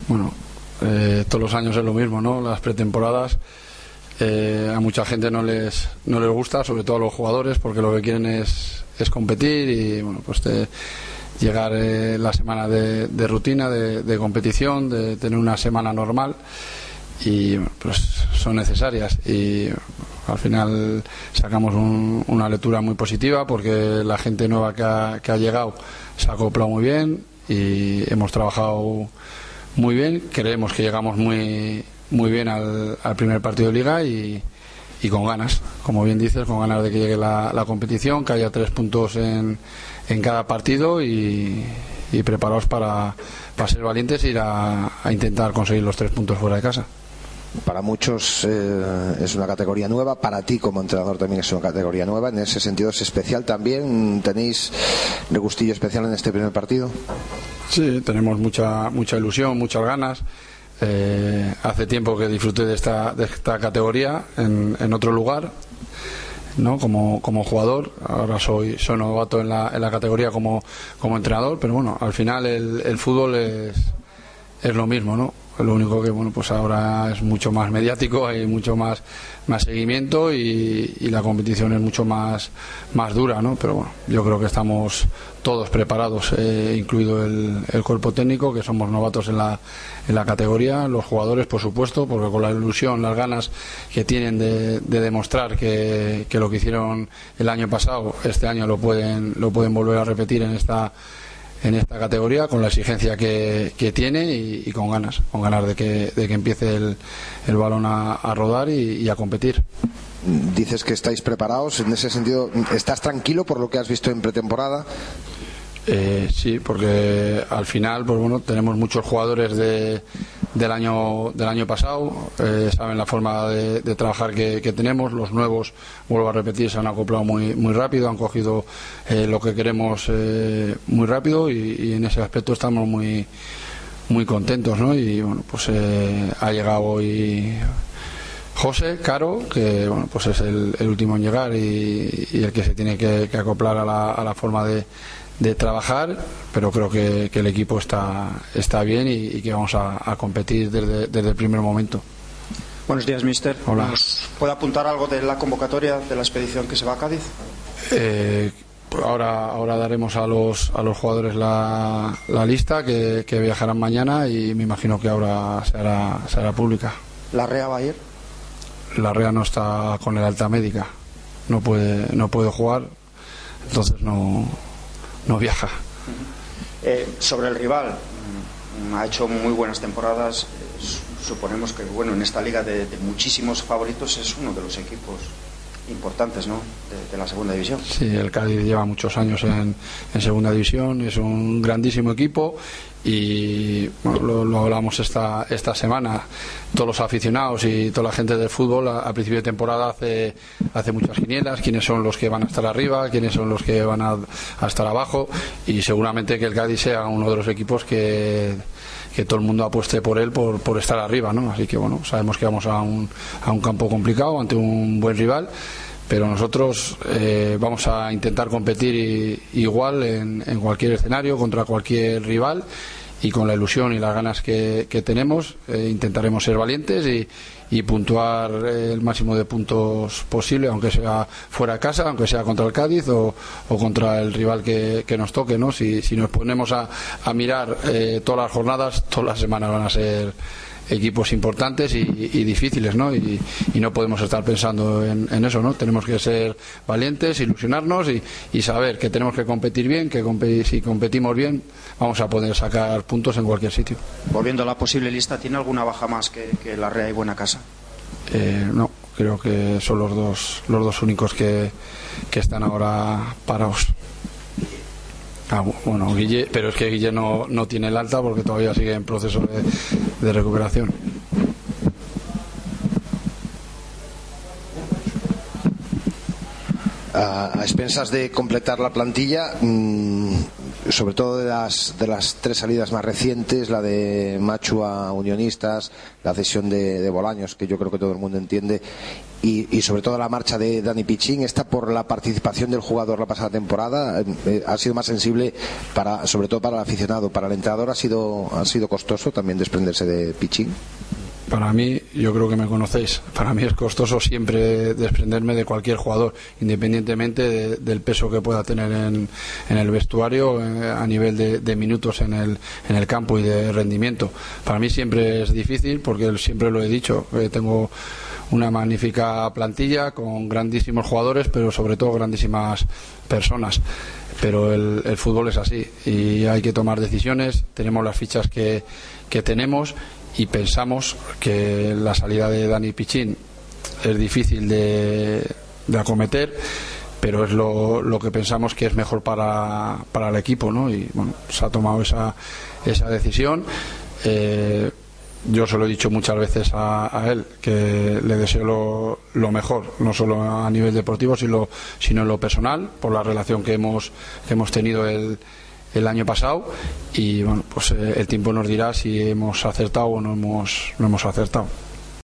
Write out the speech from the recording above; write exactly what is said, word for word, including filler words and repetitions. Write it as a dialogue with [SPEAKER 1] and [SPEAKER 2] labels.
[SPEAKER 1] Bueno, eh, todos los años es lo mismo, ¿no? Las pretemporadas eh, a mucha gente no les no les gusta, sobre todo a los jugadores, porque lo que quieren es, es competir y bueno, pues te, llegar eh, la semana de, de rutina, de, de competición, de tener una semana normal y bueno, pues son necesarias y al final sacamos un, una lectura muy positiva porque la gente nueva que ha, que ha llegado se ha acoplado muy bien y hemos trabajado muy bien. Creemos que llegamos muy muy bien al, al primer partido de liga y, y con ganas, como bien dices, con ganas de que llegue la, la competición, que haya tres puntos en, en cada partido y, y preparados para, para ser valientes e ir a, a intentar conseguir los tres puntos fuera de casa.
[SPEAKER 2] Para muchos eh, es una categoría nueva, para ti como entrenador también es una categoría nueva, en ese sentido es especial también. ¿Tenéis regustillo especial en este primer partido?
[SPEAKER 1] Sí, tenemos mucha mucha ilusión, muchas ganas. Eh, hace tiempo que disfruté de esta, de esta categoría en, en otro lugar, ¿no? Como, como jugador. Ahora soy, soy novato en la, en la categoría como, como entrenador, pero bueno, al final el, el fútbol es, es lo mismo, ¿no? Lo único que bueno, pues ahora es mucho más mediático, hay mucho más, más seguimiento y, y la competición es mucho más, más dura, ¿no? Pero bueno, yo creo que estamos todos preparados, eh, incluido el, el cuerpo técnico, que somos novatos en la, en la categoría, los jugadores por supuesto, porque con la ilusión, las ganas que tienen de, de demostrar que, que lo que hicieron el año pasado, este año lo pueden, lo pueden volver a repetir en esta en esta categoría, con la exigencia que, que tiene y, y con ganas, con ganas de que, de que empiece el, el balón a, a rodar y, y a competir.
[SPEAKER 2] Dices que estáis preparados, en ese sentido, ¿estás tranquilo por lo que has visto en pretemporada?
[SPEAKER 1] Eh, sí, porque al final, pues bueno, tenemos muchos jugadores de, del año del año pasado, eh, saben la forma de, de trabajar que, que tenemos. Los nuevos, vuelvo a repetir, se han acoplado muy muy rápido, han cogido eh, lo que queremos eh, muy rápido y, y en ese aspecto estamos muy muy contentos, ¿no? Y bueno, pues eh, ha llegado hoy José Caro, que bueno, pues es el, el último en llegar y, y el que se tiene que, que acoplar a la, a la forma de de trabajar, pero creo que, que el equipo está, está bien y, y que vamos a, a competir desde, desde el primer momento.
[SPEAKER 3] Buenos días, mister.
[SPEAKER 1] Hola.
[SPEAKER 3] ¿Nos puede apuntar algo de la convocatoria de la expedición que se va a Cádiz?
[SPEAKER 1] Eh, ahora, ahora daremos a los, a los jugadores la, la lista que, que viajarán mañana y me imagino que ahora se hará, se hará pública.
[SPEAKER 3] ¿La R E A va a ir?
[SPEAKER 1] La R E A no está con el alta médica, no puede, no puede jugar, entonces no no viaja.
[SPEAKER 3] Eh, sobre el rival, ha hecho muy buenas temporadas, eh, suponemos que bueno, en esta liga de, de muchísimos favoritos es uno de los equipos importantes, ¿no? de, de la segunda división.
[SPEAKER 1] Sí, el Cádiz lleva muchos años en, en segunda división, es un grandísimo equipo y bueno, lo, lo hablamos esta, esta semana. Todos los aficionados y toda la gente del fútbol a, a principio de temporada hace, hace muchas quinielas, quiénes son los que van a estar arriba, quiénes son los que van a, a estar abajo, y seguramente que el Cádiz sea uno de los equipos que que todo el mundo apueste por él por, por estar arriba, ¿no? Así que bueno, sabemos que vamos a un, a un campo complicado ante un buen rival, pero nosotros eh, vamos a intentar competir y, igual en, en cualquier escenario contra cualquier rival, y con la ilusión y las ganas que, que tenemos eh, intentaremos ser valientes y, y puntuar el máximo de puntos posible, aunque sea fuera de casa, aunque sea contra el Cádiz o, o contra el rival que, que nos toque, ¿no? Si, si nos ponemos a, a mirar eh, todas las jornadas, todas las semanas van a ser equipos importantes y, y difíciles, ¿no? Y, y no podemos estar pensando en, en eso, ¿no? Tenemos que ser valientes, ilusionarnos y, y saber que tenemos que competir bien, que comp- si competimos bien vamos a poder sacar puntos en cualquier sitio.
[SPEAKER 3] Volviendo a la posible lista, ¿tiene alguna baja más que, que la R E A y Buena Casa?
[SPEAKER 1] Eh, no, creo que son los dos los dos únicos que, que están ahora parados. Ah, bueno, Guille, pero es que Guille no, no tiene el alta porque todavía sigue en proceso de, de recuperación.
[SPEAKER 2] A, a expensas de completar la plantilla, mmm, sobre todo de las, de las tres salidas más recientes, la de Machu a Unionistas, la cesión de, de Bolaños, que yo creo que todo el mundo entiende, y, y sobre todo la marcha de Dani Pichín, ¿está por la participación del jugador la pasada temporada? Eh, ¿Ha sido más sensible, para, sobre todo para el aficionado? ¿Para el entrenador ha sido, ha sido costoso también desprenderse de Pichín?
[SPEAKER 1] Para mí, yo creo que me conocéis, para mí es costoso siempre desprenderme de cualquier jugador, independientemente de, del peso que pueda tener en, en el vestuario, eh, a nivel de, de minutos en el, en el campo y de rendimiento. Para mí siempre es difícil, porque siempre lo he dicho, eh, tengo una magnífica plantilla con grandísimos jugadores, pero sobre todo grandísimas personas. Pero el, el fútbol es así y hay que tomar decisiones, tenemos las fichas que, que tenemos, y pensamos que la salida de Dani Pichín es difícil de, de acometer, pero es lo, lo que pensamos que es mejor para, para el equipo, ¿no? Y bueno, se ha tomado esa, esa decisión. Eh, yo se lo he dicho muchas veces a, a él, que le deseo lo, lo mejor, no solo a nivel deportivo, sino, sino en lo personal, por la relación que hemos, que hemos tenido el el año pasado, y bueno, pues eh, el tiempo nos dirá si hemos acertado o no hemos, no hemos acertado.